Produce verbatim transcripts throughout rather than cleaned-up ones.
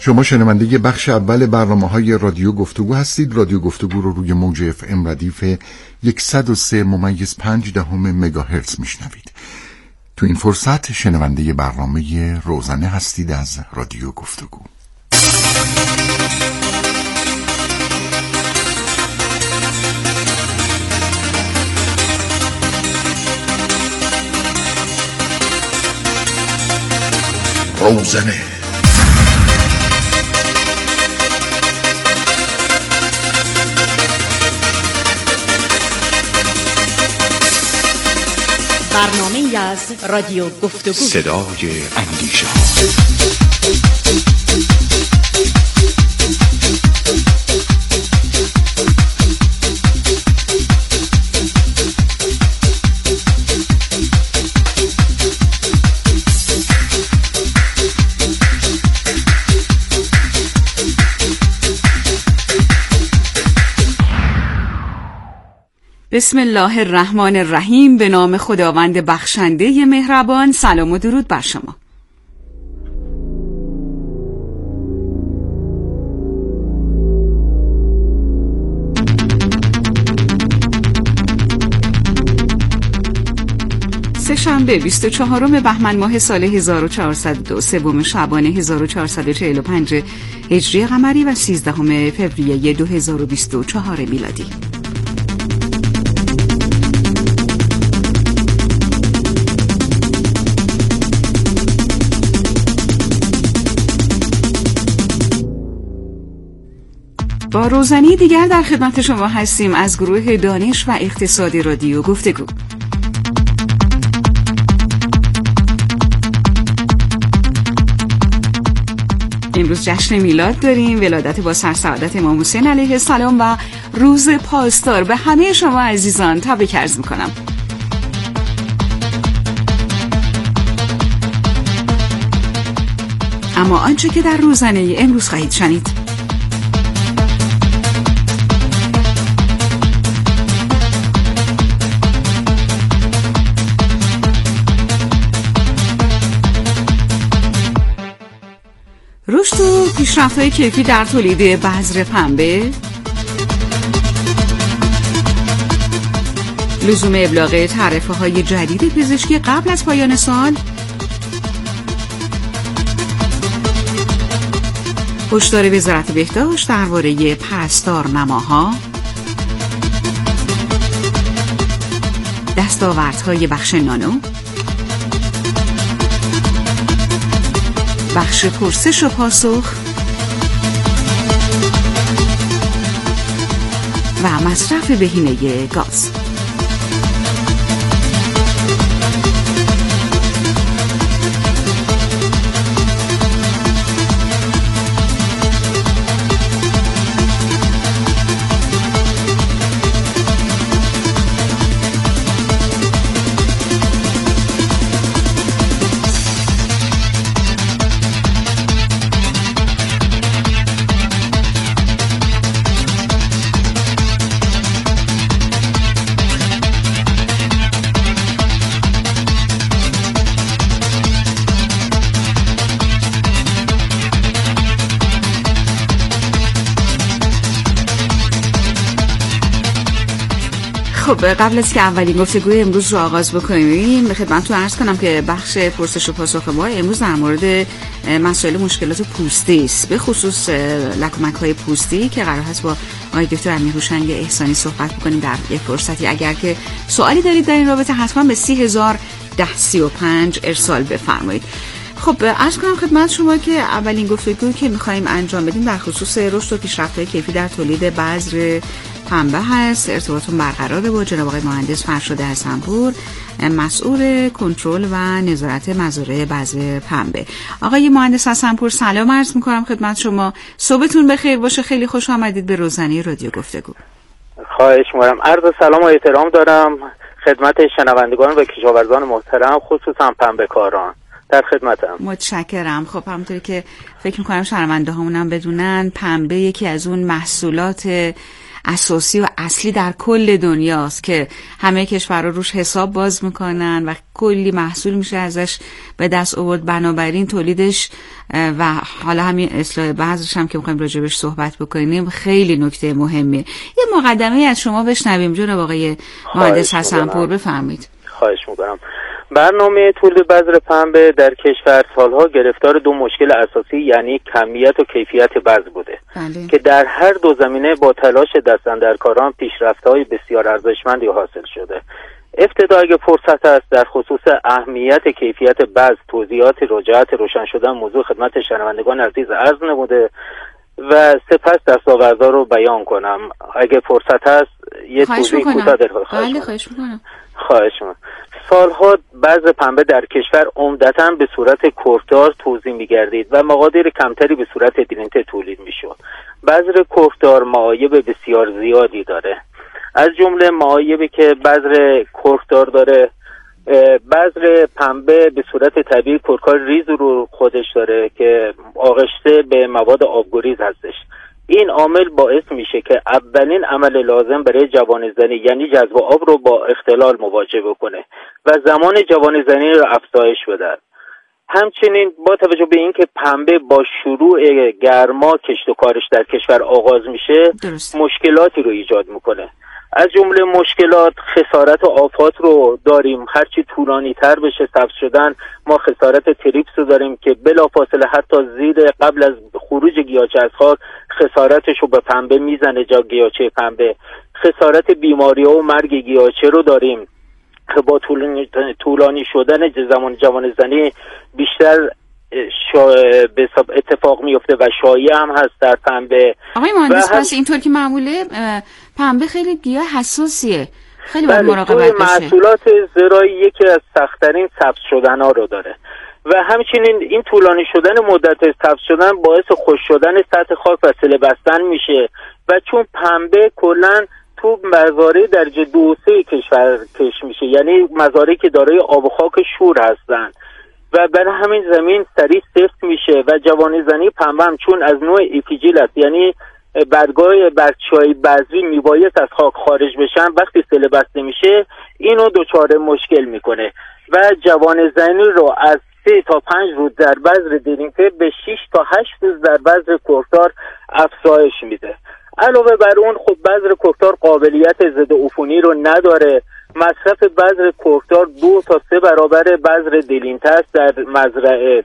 شما شنونده بخش اول برنامه‌های رادیو گفتگو هستید. رادیو گفتگو رو روی موج اف ام ردیف صد و سه ممیز پنج دهم مگاهرتز میشنوید. تو این فرصت شنونده برنامه روزانه هستید از رادیو گفتگو. روزانه برنامه از رادیو گفتگو، صدای اندیشه. بسم الله الرحمن الرحیم. به نام خداوند بخشنده مهربان. سلام و درود بر شما. سه‌شنبه بیست و چهارم بهمن ماه سال هزار و چهارصد و دو، سوم شعبان هزار و چهارصد و چهل و پنج هجری قمری و سیزدهم فوریه دو هزار و بیست و چهار میلادی. با روزنی دیگر در خدمت شما هستیم از گروه دانش و اقتصاد رادیو گفتگو. امروز جشن میلاد داریم، ولادت با سرسعادت امام حسین علیه السلام و روز پاسدار. به همه شما عزیزان تبریک عرض میکنم. اما آنچه که در روزنه امروز خواهید شنید: رشد و پیشرفت‌های کیفی در تولید بذر پنبه، لزوم ابلاغ تعرفه‌های جدید پزشکی قبل از پایان سال، هشدار وزارت بهداشت درباره پرستارنماها، دستاوردهای بخش نانو، بخش پرسش و پاسخ و مصرف بهینه گاز. خب قبل از که اولین گفتگوی امروز رو آغاز بکنیم خدمتتون عرض کنم که بخش پرسش و پاسخ ما امروز در مورد مسائل مشکلات پوستی است، به خصوص لکمک‌های پوستی که قرار هست با آقای دکتر امیرهوشنگ احسانی صحبت بکنیم در یک فرصتی. اگر که سوالی دارید در این رابطه حتما به سی هزار ده سی و پنج ارسال بفرمایید. خب عرض کنم خدمت شما که اولین گفتگویی که می‌خوایم انجام بدیم در خصوص رشد و پیشرفت‌های کیفی در تولید بذر پنبه هست. ارتباطون برقراره با جناب آقای مهندس فرشاد حسن‌پور، مسئول کنترل و نظارت مزارع بذر پنبه. آقای مهندس حسن‌پور سلام عرض می‌کنم خدمت شما. صبحتون بخیر باشه. خیلی خوش آمدید به روزنه رادیو گفتگو. خواهش می‌کنم. عرض سلام و احترام دارم خدمت شنوندگان و کشاورزان محترم، خصوصا پنبه‌کاران. در خدمتم. متشکرم. خب همونطوری که فکر می‌کنم شنونده هامون هم بدونن، پنبه یکی از اون محصولات اساسی و اصلی در کل دنیاست که همه کشورها روش حساب باز میکنن و کلی محصول میشه ازش به دست آورد. بنابراین تولیدش و حالا همین اصلاح بذرش هم که میخوایم راجبش صحبت بکنیم خیلی نکته مهمیه. یه مقدمه از شما بشنویم جناب آقای مهندس حسن‌پور، بفرمایید. خواهش میکنم. برنامه تولید بذر پنبه در کشور سالها گرفتار دو مشکل اساسی یعنی کمیت و کیفیت بذر بوده بله. که در هر دو زمینه با تلاش دست‌اندرکاران پیشرفت‌های بسیار ارزشمندی حاصل شده. ابتدا اگه فرصت است در خصوص اهمیت کیفیت بذر توضیحات رجعت روشن شدن موضوع خدمت شنوندگان عزیز عرض نموده و سپس دستاوردها رو بیان کنم. اگه فرصت هست یه توضیح کوتاه در بله خواهش میکنم. خواهش میکنم. سالها بذر پنبه در کشور عمدتاً به صورت کهردار توزیع می‌گردید و مقادیر کمتری به صورت دلینته تولید می‌شد. بذر کهردار معایب بسیار زیادی داره. از جمله معایبی که بذر کهردار داره، بذر پنبه به صورت طبیعی کرکار ریز رو خودش داره که آغشته به مواد آبگریز هستش. این عامل باعث میشه که اولین عمل لازم برای جوانه‌زنی یعنی جذب آب رو با اختلال مواجه بکنه و زمان جوانه‌زنی رو افزایش بده. همچنین با توجه به اینکه پنبه با شروع گرما کشت و کارش در کشور آغاز میشه درست. مشکلاتی رو ایجاد میکنه. از جمله مشکلات خسارت و آفات رو داریم. هرچی طولانی تر بشه سبز شدن ما خسارت تریپس رو داریم که بلافاصله حتی زیر قبل از خروج گیاهچه از خاک خسارتش رو به پنبه میزنه جا گیاهچه پنبه. خسارت بیماری و مرگ گیاهچه رو داریم که با طولانی, طولانی شدن زمان جوانه‌زنی بیشتر شا... به اتفاق میفته و شایع هم هست در پنبه. آقای مهندس پس اینطور که معموله پنبه خیلی گیاه حساسیه، خیلی باید مراقبت بشه. محصولات زراعی یکی از سخت‌ترین سبز شدن ها رو داره و همچنین این طولانی شدن مدت سبز شدن باعث خشک شدن سطح خاک و سله بستن میشه و چون پنبه کلاً تو مزارع درجه دو و سه کشور کش میشه، یعنی مزارعی که دارای آب و خاک شور هستن و برای همین زمین سریع سفت میشه و جوانه‌زنی پنبه هم چون از نوع ایپیجیل است یعنی برگای برچهای بذری میبایست از خاک خارج بشن، وقتی سله بسته میشه اینو دچار مشکل میکنه و جوانه‌زنی رو از سه تا پنج روز در بذر دلینته به شش تا هشت روز در بذر کهردار افزایش میده. علاوه بر اون خب بذر کهردار قابلیت ضد عفونی رو نداره. مصرف بذر کهردار دو تا سه برابر بذر دلینته است در مزرعه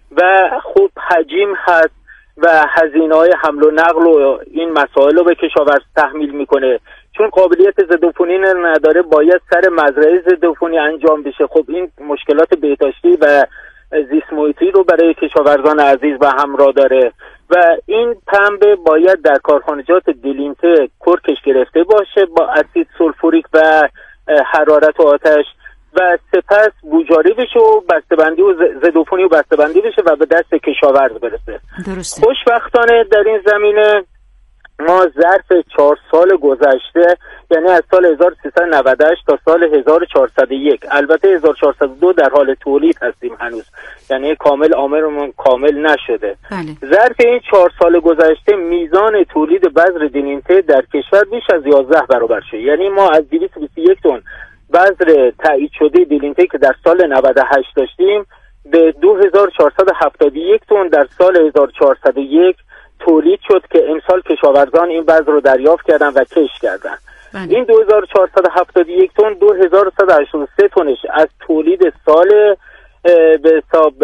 و خب حجم هست و هزینه‌های حمل و نقل و این مسائل رو به کشاورز تحمیل میکنه. چون قابلیت ضد عفونی نداره باید سر مزرعه ضد عفونی انجام بشه. خب این مشکلات بهداشتی و زیست محیطی رو برای کشاورزان عزیز و همراه داره و این پنبه باید در کارخانجات دلینته کرکش گرفته باشه با اسید سولفوریک و حرارت و آتش و سپس بوجاری بشه و بسته‌بندی و ضد عفونی و بسته‌بندی بشه و به دست کشاورز برسه. درسته. خوشبختانه در این زمینه ما ظرف چهار سال گذشته یعنی از سال هزار و سیصد و نود و هشت تا سال هزار و چهارصد و یک، البته هزار و چهارصد و دو در حال تولید هستیم هنوز، یعنی کامل آمرمون کامل نشده. بله. ظرف این چهار سال گذشته میزان تولید بذر دلینته در کشور بیش از یازده برابر شد. یعنی ما از دویست و بیست و یک تن بذر تایید شده دلینته که در سال نود و هشت داشتیم به دو هزار و چهارصد و هفتاد و یک تن در سال هزار و چهارصد و یک تولید شد که امسال کشاورزان این بذر رو دریافت کردن و کشت کردن. بله. این دو هزار و چهارصد و هفتاد و یک تن دو هزار و صد و هشتاد و سه تنش از تولید سال به حساب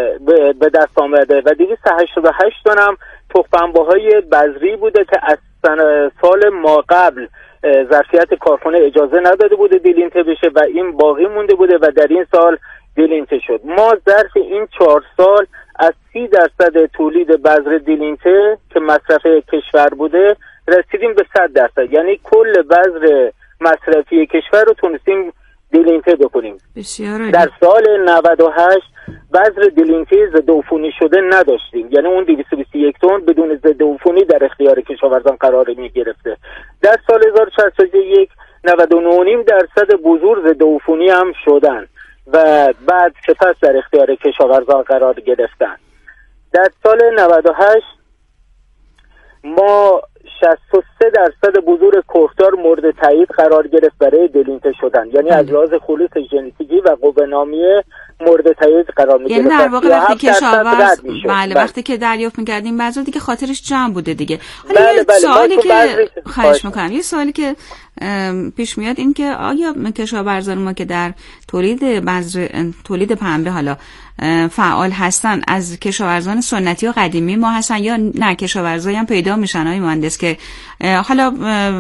به دست آمده و دویست و هشتاد و هشت تن هم تخم‌پنبه‌های بذری بوده که از سال ما قبل ظرفیت کارخانه اجازه نداده بوده دلینته بشه و این باقی مونده بوده و در این سال دلینته شد. ما ظرف این چهار سال از سی درصد تولید بذر دلینته که مصرف کشور بوده رسیدیم به صد درصد، یعنی کل بذر مصرفی کشور رو تونستیم دلینته بکنیم. بسیار در سال نود و هشت بذر دلینته ضد عفونی شده نداشتیم، یعنی اون دویست و بیست و یک تن بدون ضد عفونی در اختیار کشاورزان قرار می گرفته. در سال هزار و شصت و یک نود و نه و نیم درصد بذور ضد عفونی هم شدن و بعد سپس در اختیار کشاورزان قرار گرفتن. در سال نود و هشت ما شصت و سه درصد بذور کهتار مورد تایید قرار گرفت برای دلینته شدن، یعنی از لحاظ خلوص ژنتیکی و قوه نامیه مورد تایید قرار می‌گرفت. یعنی در واقع وقتی کشاورز بله وقتی که دریافت می‌کردیم بعضی دیگه خاطرش جمع بوده دیگه. حالا بله یه بله سوالی که بعضی... خواهش می‌کنم، یه سوالی که پیش میاد این که آیا کشاورزان ما که در تولید بذر تولید پنبه حالا فعال هستن از کشاورزان سنتی و قدیمی ما هستن یا نه کشاورزایی هم پیدا میشن آقای مهندس که حالا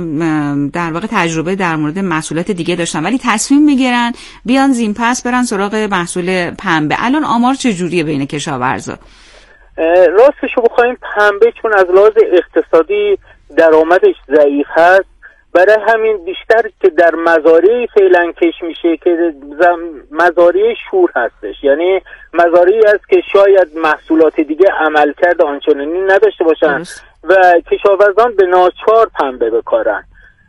در واقع تجربه در مورد محصولات دیگه داشتن ولی تصمیم میگیرن بیان زین پس برن سراغ محصول پنبه؟ الان آمار چجوریه بین کشاورزا؟ راستشو بخوایم پنبه چون از لحاظ اقتصادی درآمدش ضعیف هست، برای همین بیشتر که در مزارعی فعلا کش میشه که مزارع شور هستش، یعنی مزارعی است که شاید محصولات دیگه عملکرد آنچنانی نداشته باشن و کشاورزان به ناچار پنبه بکارن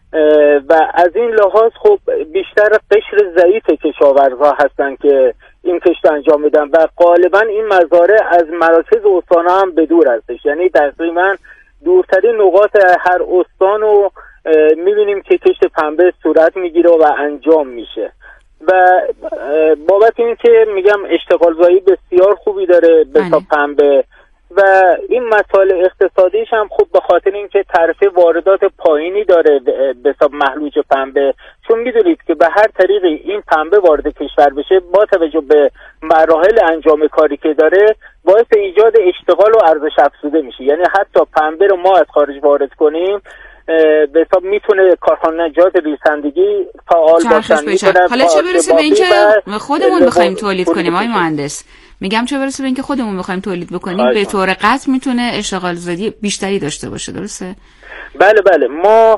و از این لحاظ خب بیشتر قشر ضعیف کشاورزها هستن که این کشت انجام میدن و غالبا این مزارع از مراکز استان‌ها هم به دور هستش، یعنی تقریبا دورترین نقاط هر استان رو میبینیم که کشت پنبه صورت میگیره و انجام میشه و بابت این که میگم اشتغال زایی بسیار خوبی داره به حساب پنبه و این مسائل اقتصادیش هم خوب به خاطر اینکه تعرفه واردات پایینی داره به حساب محلوج پنبه، چون میدونید که به هر طریق این پنبه وارد کشور بشه با توجه به مراحل انجام کاری که داره باعث ایجاد اشتغال و ارزش افزوده میشه، یعنی حتی پنبه رو ما از خارج وارد کنیم به حساب میتونه کارخانجات ریسندگی فعال باشن. حالا چه برسه به اینکه خودمون بخوایم تولید کنیم آقای مهندس؟ میگم چه برسه به اینکه خودمون بخوایم تولید بکنیم به طور قطع میتونه اشتغال زایی بیشتری داشته باشه، درسته؟ بله بله ما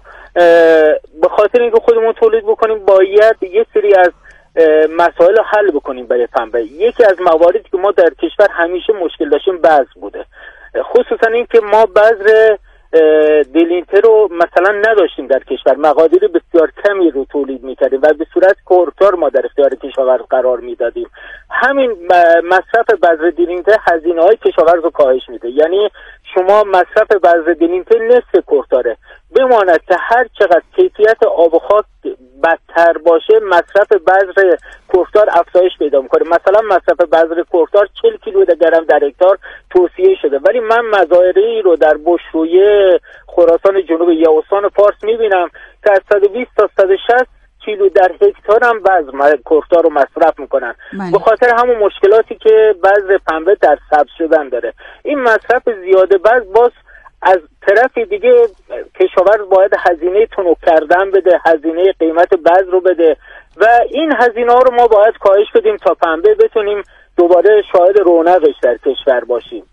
به خاطر اینکه خودمون تولید بکنیم باید یه سری از مسائل رو حل بکنیم برای پنبه. یکی از مواردی که ما در کشور همیشه مشکل داشتیم بذر بوده، خصوصا اینکه ما بذر دلینته رو مثلا نداشتیم در کشور، مقادیر بسیار کمی رو تولید میکردیم و به صورت کهتار ما در اختیار کشاورز قرار میدادیم. همین مصرف بذر دلینته هزینه های کشاورز رو کاهش میده، یعنی شما مصرف بذر دلینته نصف کهتاره، بماند که هر چقدر کیفیت آب و خاک بدتر باشه مصرف بذر کهتار افزایش پیدا میکنه. مثلا مصرف بذر کهتار چهل کیلوگرم در هکتار توصیه شده، ولی من مزارعی رو در بشرویه خراسان جنوب یا استان فارس میبینم که از صد و بیست تا صد و شصت کیلو در هکتار هم بذر کهتار رو مصرف میکنن به خاطر همون مشکلاتی که بذر پنبه در سبز شدن داره. این مصرف زیاد بذر باز از طرف دیگه کشاورز باید هزینه تنک کردن بده، هزینه قیمت بذر رو بده و این هزینه ها رو ما باید کاهش بدیم تا پنبه بتونیم دوباره شاهد رونقش در کشور باشیم.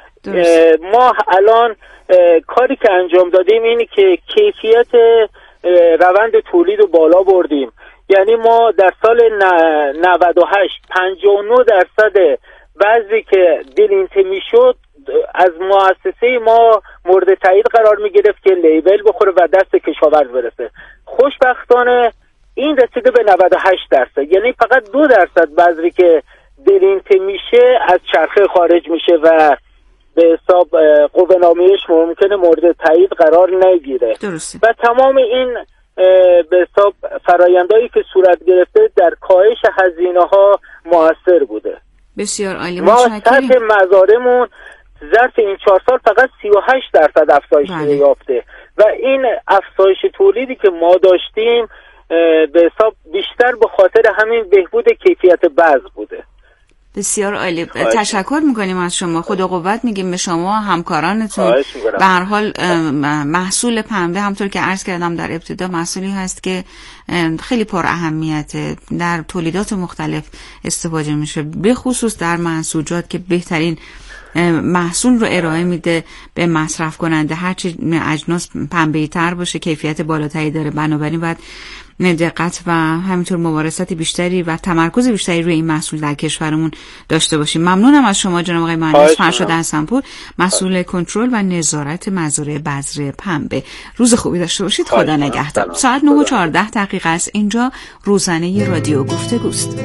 ما الان کاری که انجام دادیم اینه که کیفیت روند تولید رو بالا بردیم، یعنی ما در سال نود و هشت پنجاه و نه درصد بذری که دلینته میشد از مؤسسه ما مورد تایید قرار می گرفت که لیبل بخوره و دست کشاورز برسه. خوشبختانه این رسیده به نود و هشت درصد، یعنی فقط دو درصد بذری که دلینته میشه از چرخه خارج میشه و به حساب قوه نامیش ممکنه مورد تایید قرار نگیره و تمام این به حساب فرآیندهایی که صورت گرفته در کاهش هزینه ها موثر بوده. بسیار عالی، ما سطح مزارعمون ظرف این چهار سال فقط سی و هشت درصد افزایش یافته و این افزایش تولیدی که ما داشتیم به حساب بیشتر به خاطر همین بهبود کیفیت بذر بوده. بسیار عالی، تشکر میکنیم از شما، خدا قوت میگیم به شما همکارانتون. به هر حال محصول پنبه همطور که عرض کردم در ابتدا محصولی هست که خیلی پر اهمیته، در تولیدات مختلف استفاده میشه، به خصوص در منسوجات که بهترین محصول رو ارائه میده به مصرف کننده. هرچی اجناس پنبه‌ای تر باشه کیفیت بالاتری داره، بنابراین باید دقت و همینطور ممارست بیشتری و تمرکز بیشتری روی این محصول در کشورمون داشته باشیم. ممنونم از شما جناب آقای مهندس فرشاد حسن‌پور، مسئول کنترل و نظارت مزارع بذر پنبه. روز خوبی داشته باشید، خدا نگهدار. ساعت نه و چهارده دقیقه است. اینجا روزانه رادیو گفتگوست.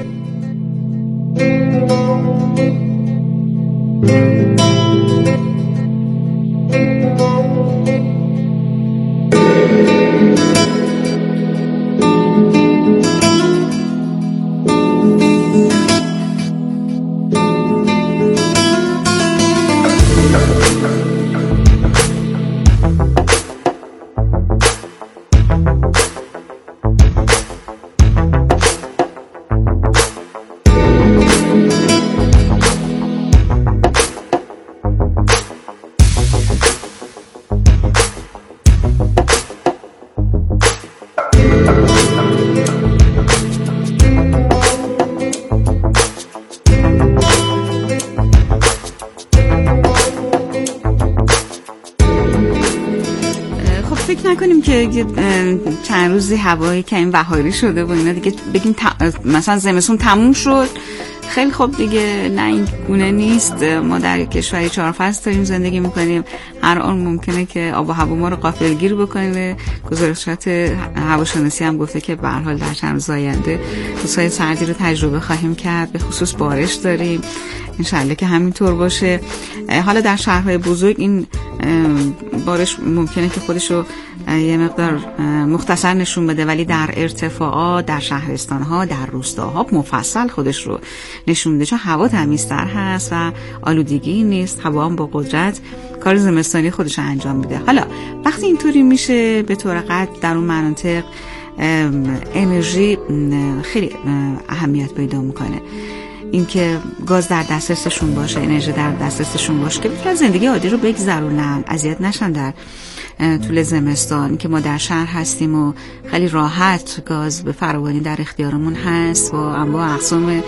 که چند روزی هوای کمی بهاری شده و اینا دیگه بگیم مثلا زمستون تموم شد، خیلی خوب دیگه. نه این گونه نیست. ما در کشوری چهار فصل داریم زندگی میکنیم، هر آن ممکنه که آب و هوا ما رو غافلگیر بکنه. گزارشات هواشناسی هم گفته که به هر حال در چند روز آینده روزهای سردی رو تجربه خواهیم کرد، به خصوص بارش داریم، انشالله که همینطور باشه. حالا در شهرهای بزرگ این بارش ممکنه که خودشو یه مقدار مختصر نشون بده، ولی در ارتفاعات، در شهرستان‌ها، در روستاها مفصل خودش رو نشون میده، چون هوا تمیزتر هست و آلودگی نیست، هوا هم با قدرت کار زمستانی خودش رو انجام میده. حالا وقتی اینطوری میشه به طور قطع در اون مناطق انرژی خیلی اهمیت پیدا میکنه. اینکه گاز در دسترسشون باشه، انرژی در دسترسشون باشه که بتونن زندگی عادی رو بگذرونن، اذیت نشن در طول زمستان. که ما در شهر هستیم و خیلی راحت گاز به فراوانی در اختیارمون هست و انواع اقسام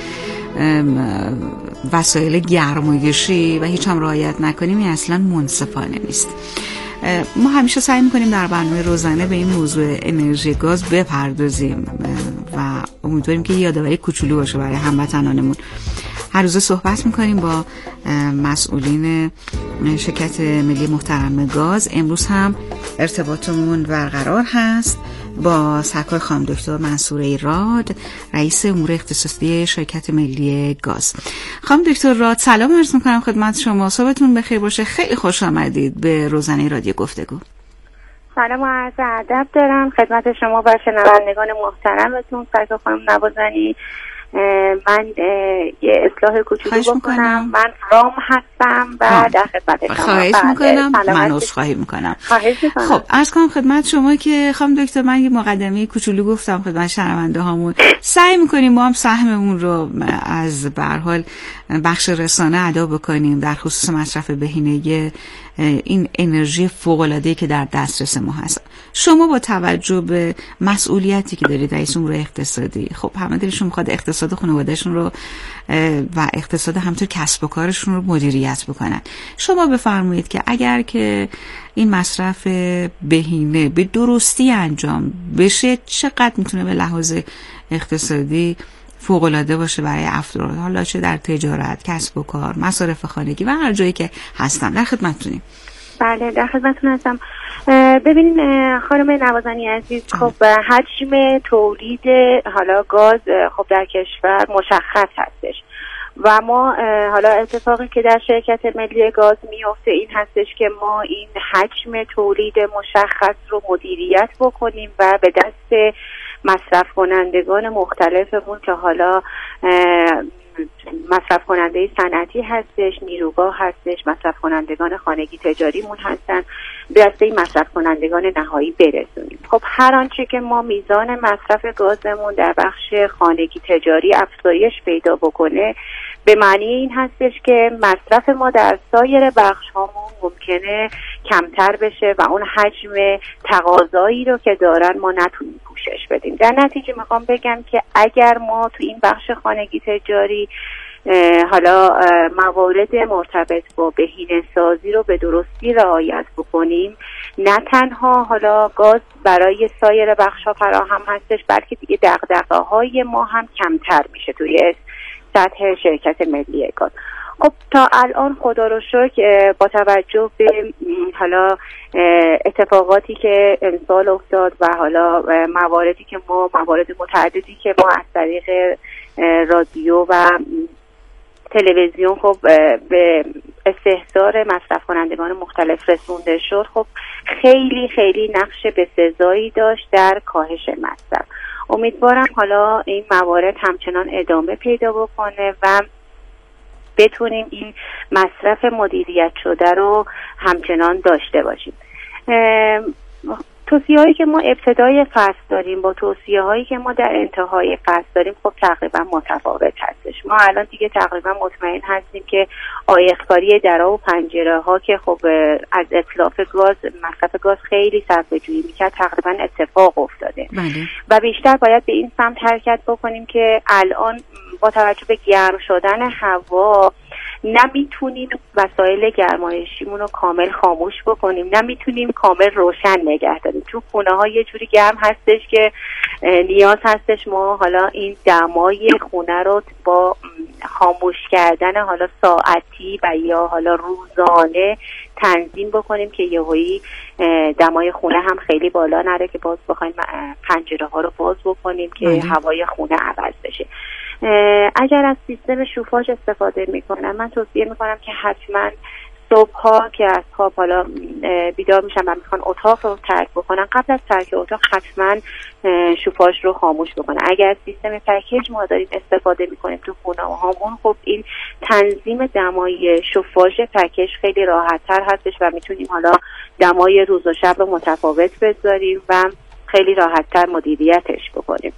وسایل گرمایشی و هیچ هم رعایت نکنیم این اصلا منصفانه نیست. ما همیشه سعی میکنیم در برنامه روزانه به این موضوع انرژی گاز بپردازیم و امیدواریم که یادآوری کوچولو باشه برای هموطنانمون. هر روز صحبت میکنیم با مسئولین شرکت ملی محترم گاز. امروز هم ارتباطمون برقرار هست با سرکار خانم دکتر منصوره ایراد، رئیس امور اختصاصی شرکت ملی گاز. خانم دکتر راد سلام عرض میکنم خدمت شما، صبحتون بخیر باشه. خیلی خوش آمدید به روزانه رادیو گفتگو. سلام و عرض ادب دارم خدمت شما و شنوندگان محترمتون. سرکار خانم نوازنی، من یه اصلاح کوچولو بکنم. من رام هستم و در خدمت شما. خواهش میکنم. من عذرخواهی میکنم. خواهش میکنم. خب عرض کنم خدمت شما که خانم دکتر من یه مقدمه کوچولو گفتم خدمت شنونده هامون. سعی میکنیم ما هم سهممون رو از به هر حال بخش رسانه ادا بکنیم در خصوص مصرف بهینه این انرژی فوق‌العاده‌ای که در دسترس ما هست. شما با توجه به مسئولیتی که دارید رئیس امور اقتصادی، خب همه دلشون میخواد اقتصاد خانواده‌شون رو و اقتصاد همینطور کسب و کارشون رو مدیریت بکنن. شما بفرمایید که اگر که این مصرف بهینه به درستی انجام بشه چقدر میتونه به لحاظ اقتصادی فوق‌العاده باشه برای افراد، حالا چه در تجارت، کسب و کار، مصارف خانگی و هر جایی که هستم. در خدمتتونیم. بله در خدمتتون هستم. ببینید خانم نوازنی عزیز، خب حجم تولید حالا گاز خب در کشور مشخص هستش و ما حالا اتفاقی که در شرکت ملی گاز میفته این هستش که ما این حجم تولید مشخص رو مدیریت بکنیم و به دست مصرف کنندگان مختلفمون که حالا مصرف کننده صنعتی هستش، نیروگاه هستش، مصرف کنندگان خانگی تجاریمون هستن، به دست این مصرف کنندگان نهایی برسونیم. خب هر آنچه که ما میزان مصرف گازمون در بخش خانگی تجاری افزایش پیدا بکنه به معنی این هستش که مصرف ما در سایر بخش هامون ممکنه کمتر بشه و اون حجم تقاضایی رو که دارن ما نتونیم پوشش بدیم. در نتیجه میخوام بگم که اگر ما تو این بخش خانگی تجاری حالا موارد مرتبط با بهینه سازی رو به درستی رعایت بکنیم، نه تنها حالا گاز برای سایر بخش‌ها فراهم هستش بلکه دیگه دغدغه‌های ما هم کمتر میشه توی سطح شرکت ملی گاز. خب تا الان خدا رو شکر با توجه به حالا اتفاقاتی که امسال افتاد و حالا مواردی که ما موارد متعددی که ما از طریق رادیو و تلویزیون خب به استحضار مصرف کنندگان مختلف رسونده شد، خب خیلی خیلی نقش بسزایی داشت در کاهش مصرف. امیدوارم حالا این موارد همچنان ادامه پیدا بکنه و بتونیم این مصرف مدیریت شده رو همچنان داشته باشیم. توصیه هایی که ما ابتدای فصل داریم با توصیه هایی که ما در انتهای فصل داریم خب تقریبا متفاوت هستش. ما الان دیگه تقریبا مطمئن هستیم که آیق‌کاری درا و پنجره ها که خب از اتلاف گاز مصرف گاز خیلی صرفه‌جویی میکرد تقریبا اتفاق افتاده بله. و بیشتر باید به این سمت حرکت بکنیم که الان با توجه به گرم شدن هوا نه میتونیم وسایل گرمایشیمون رو کامل خاموش بکنیم، نه میتونیم کامل روشن نگه داریم. تو خونه ها یه جوری گرم هستش که نیاز هستش ما حالا این دمای خونه رو با خاموش کردن حالا ساعتی و یا حالا روزانه تنظیم بکنیم که یهویی دمای خونه هم خیلی بالا نره که باز بخوایم پنجره ها رو باز بکنیم که مالی. هوای خونه عوض بشه. اگر از سیستم شوفاژ استفاده میکنم، من توصیه میکنم که حتما صبح ها که از خواب حالا بیدار میشن و میخوان اتاق رو ترک بکنن، قبل از ترک اتاق حتما شوفاژ رو خاموش بکنن. اگر از سیستم پکیج ما داریم استفاده میکنیم تو خونه هامون، خب این تنظیم دمای شوفاژ پکیج خیلی راحت تر هستش و میتونیم حالا دمای روز و شب رو متفاوت بذاریم و خیلی راحت تر مدیریتش بکنیم.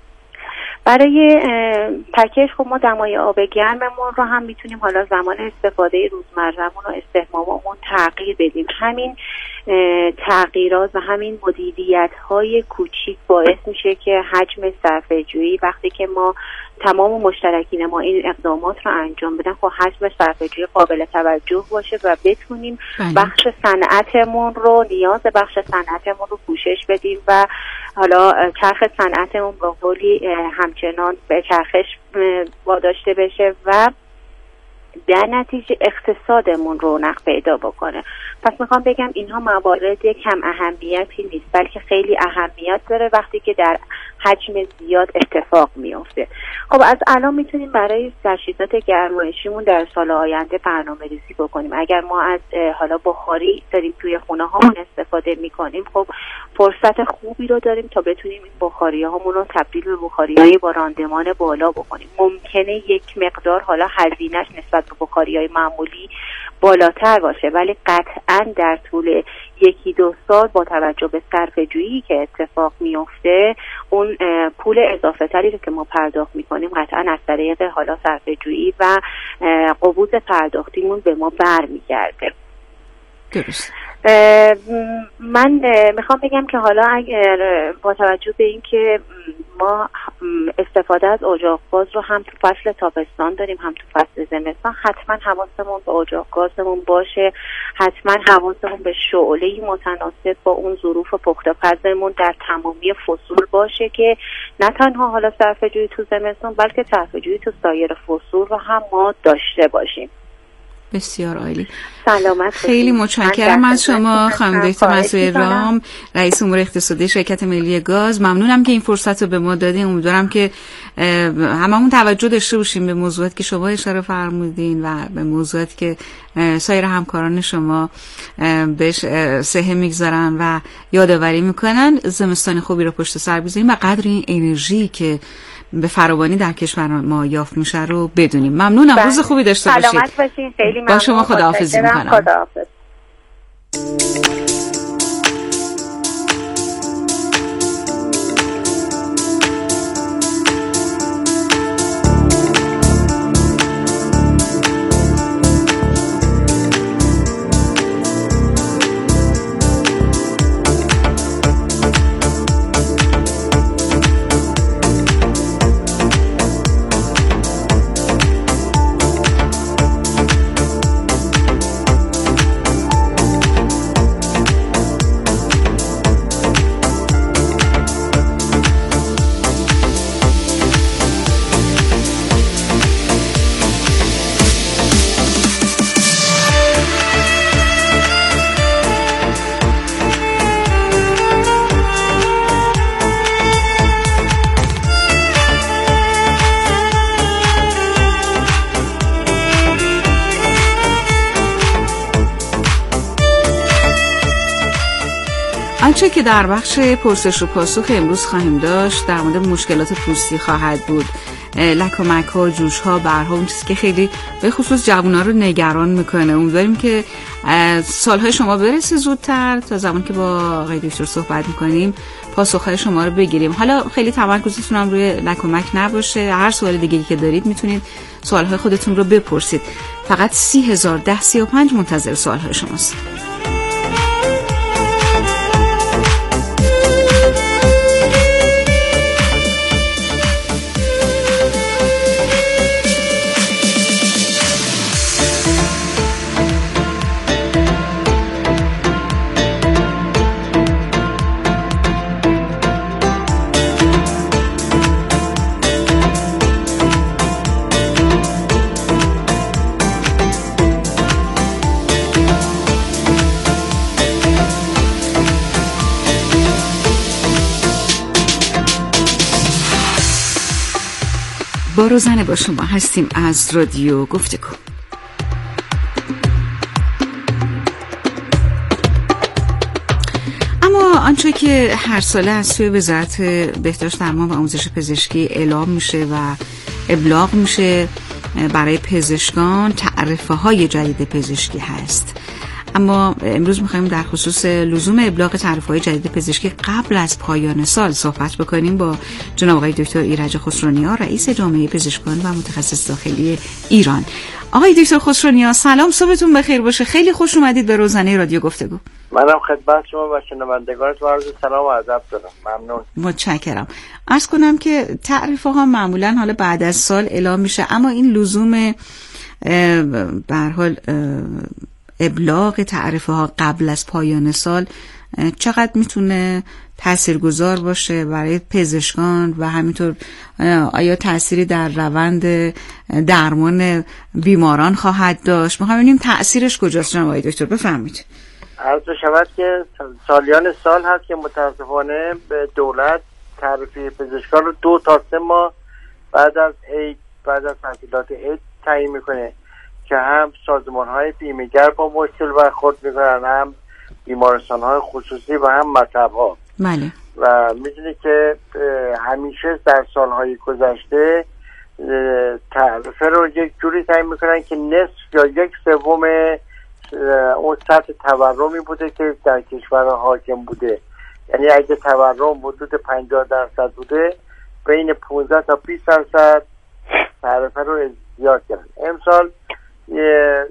برای پکیج خب ما دمای آب گرممون رو هم میتونیم حالا زمان استفاده روزمرهمون و استحماممون تغییر بدیم. همین تغییرات و همین مدیریت های کوچیک باعث میشه که حجم صرفه‌جویی وقتی که ما تمام مشترکین ما این اقدامات رو انجام بدن، خب حجم صرفه‌جویی قابل توجه باشه و بتونیم بله. بخش صنعتمون رو نیاز بخش صنعتمون رو پوشش بدیم و حالا چرخ صنعتمون به قولی همچنان به چرخش واداشته بشه و در نتیجه اقتصادمون رونق پیدا بکنه. پس میخوام بگم اینها موارد کم اهمیتی نیست، بلکه خیلی اهمیت داره وقتی که در حجم زیاد اتفاق میفته. خب از الان میتونیم برای تجهیزات گرمایشیمون در سال آینده برنامه ریزی بکنیم. اگر ما از حالا بخاری داریم توی خونه هامون استفاده میکنیم، خب فرصت خوبی رو داریم تا بتونیم این بخاری هامون رو تبدیل به بخاری های با راندمان بالا بکنیم. ممکنه یک مقدار حالا هزینه‌اش نسبت به بخاری های معمولی بالاتر باشه، ولی قطعاً در طول یکی دو سال با توجه به صرفه‌جویی که اتفاق میفته، اون پول اضافه تری رو که ما پرداخت میکنیم قطعاً از طریق حالا صرفه‌جویی و قبوض پرداختیمون به ما برمیگرده. درست. من میخوام بگم که حالا اگر با توجه به این که ما استفاده از اجاق گاز رو هم تو فصل تابستان داریم هم تو فصل زمستان، حتما حواسمون به اجاق گازمون باشه، حتما حواسمون به شعله‌ای متناسب با اون ظروف پخت و پزمون در تمامی فصول باشه که نه تنها حالا صرفه‌جویی تو زمستان بلکه صرفه‌جویی تو سایر فصول رو هم ما داشته باشیم. بسیار عالی. سلامت. خیلی متشکرم از شما خانم دکتر مسعود رام، رئیس امور اقتصادی شرکت ملی گاز. ممنونم که این فرصت رو به ما دادین. امیدوارم که هممون توجه داشته باشیم به موضوعاتی که شما اشاره فرمودین و به موضوعاتی که سایر همکاران شما بهش سهم میگذارن و یادآوری میکنن. زمستان خوبی رو پشت سر بذاریم و قدر این انرژی که به فراوانی در کشور ما یافت میشه رو بدونیم. ممنونم. روز خوبی داشته باشید. سلامت باشین. خیلی ممنون. با شما خداحافظی میکنم. خداحافظ. آنچه که در بخش پرسش و پاسخ امروز خواهیم داشت در مورد مشکلات پوستی خواهد بود. لک و مک ها، جوش ها، برها، اون چیزی که خیلی به خصوص جوونا رو نگران میکنه. امیدواریم که سالهای شما برسه زودتر تا زمان که با آقای دکتر صحبت میکنیم پاسخهای شما رو بگیریم. حالا خیلی تمرکزتون هم روی لک و مک نباشه، هر سوال دیگه‌ای که دارید میتونید سوالهای خودتون رو بپرسید. فقط سی هزار ده سی و پنج منتظر سوالهای شماست. با روزنه با شما هستیم از رادیو گفتگو. اما آنچه که هر ساله از سوی وزارت بهداشت درمان و آموزش پزشکی اعلام میشه و ابلاغ میشه برای پزشکان تعرفه های جدید پزشکی هست. اما امروز میخوایم در خصوص لزوم ابلاغ تعرفه‌های جدید پزشکی قبل از پایان سال صحبت بکنیم با جناب آقای دکتر ایرج خسرونیا، رئیس جامعه پزشکان و متخصص داخلی ایران. آقای دکتر خسرونیا سلام، صبحتون بخیر باشه. خیلی خوش اومدید به روزنه رادیو گفتگو. منم خدمت شما و شنوندگانتون عرض سلام و ادب دارم. ممنون. متشکرم. عرض کنم که تعرفه ها معمولا حالا بعد از سال اعلام میشه، اما این لزوم به هر حال ابلاغ تعرفه ها قبل از پایان سال چقدر میتونه تاثیرگذار باشه برای پزشکان و همینطور آیا تأثیری در روند درمان بیماران خواهد داشت؟ میخوام ببینیم تأثیرش کجاست جناب آقای دکتر، بفرمایید. عرض شود که سالیان سال هست که متاسفانه به دولت تعرفه پزشکان رو دو تا سه ماه بعد از عید بعد از تعطیلات عید تعیین میکنه که هم سازمان‌های بیمه‌گر با مشکل برخورد میکنن، هم بیمارستان‌های خصوصی و هم مطب‌ها. بله. و میدونی که همیشه در سالهای گذشته تعرفه رو یک جوری تعیین میکنن که نصف یا یک سوم اون سطح تورمی بوده که در کشور حاکم بوده. یعنی اگه تورم حدود پنجاه درصد بوده، بین پانزده تا بیست درصد تعرفه رو زیاد کردن. امسال یه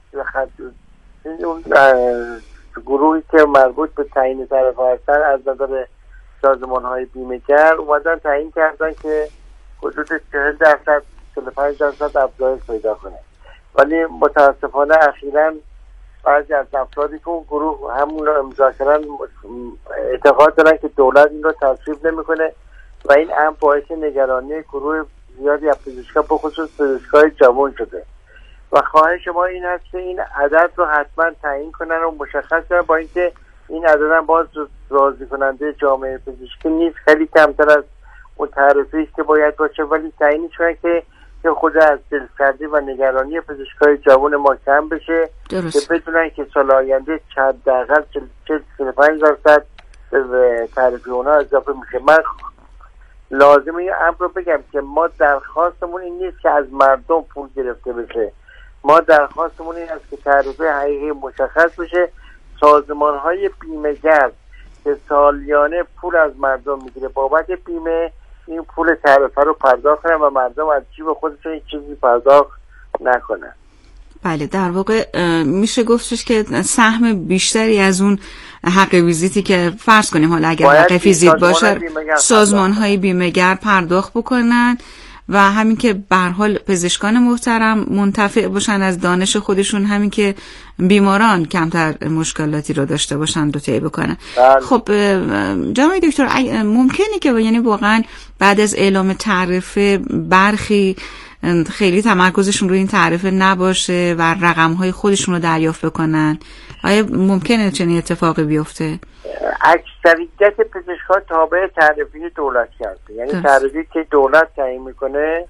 اون گروهی که مربوط به تعیین تعرفه هستن از نظر سازمان‌های بیمه‌گر اومدن تعیین کردن که حدود چهل درصد چهل و پنج درصد افزایش پیدا کنه. ولی متاسفانه اخیراً بعضی از افرادی که اون گروه همون رو امضا کردن اعتقاد دارن که دولت این رو تصویب نمیکنه و این هم باعث نگرانی گروه زیادی از پزشکان به خصوص پزشکای جوان شده و خواهش ما این هست که این عدد رو حتما تعیین کنن و مشخص کنن، با اینکه این عدد هم باز راضی کننده جامعه پزشکی نیست، خیلی کمتر از اون تعرفه‌ای که باید باشه، ولی تعیین کنن که که خود از دلسردی و نگرانی پزشکای جوان ما کم بشه. درست. که بدونن که سال آینده حداقل چهل تا پنج درصد به تعرفه اونها اضافه میشه. من لازمه این امر رو بگم که ما درخواستمون این نیست که از مردم پول گرفته بشه، ما درخواستمون این است که تعرفه حقیقی مشخص بشه. سازمان‌های بیمه‌گر که سالیانه پول از مردم میگیره بابت بیمه، این پول تعرفه رو پرداخت کنن و مردم از جیب خودشون این چیزی پرداخت نکنن. بله، در واقع میشه گفتش که سهم بیشتری از اون حق ویزیتی که فرض کنیم حالا اگر حق ویزیت باشه سازمان‌های بیمه‌گر پرداخت بکنن و همین که به هر حال پزشکان محترم منتفع باشن از دانش خودشون، همین که بیماران کمتر مشکلاتی رو داشته باشن دو طی بکنن. بله. خب جناب دکتر ممکنه که یعنی واقعا بعد از اعلام تعرفه برخی خیلی تمرکزشون روی این تعرفه نباشه و رقم‌های خودشون رو دریافت بکنن؟ آیا ممکنه چنین اتفاقی بیفته؟ اکثریت پزشکان تابع تعرفه دولت کرده، یعنی تعرفه‌ای که دولت تعیین میکنه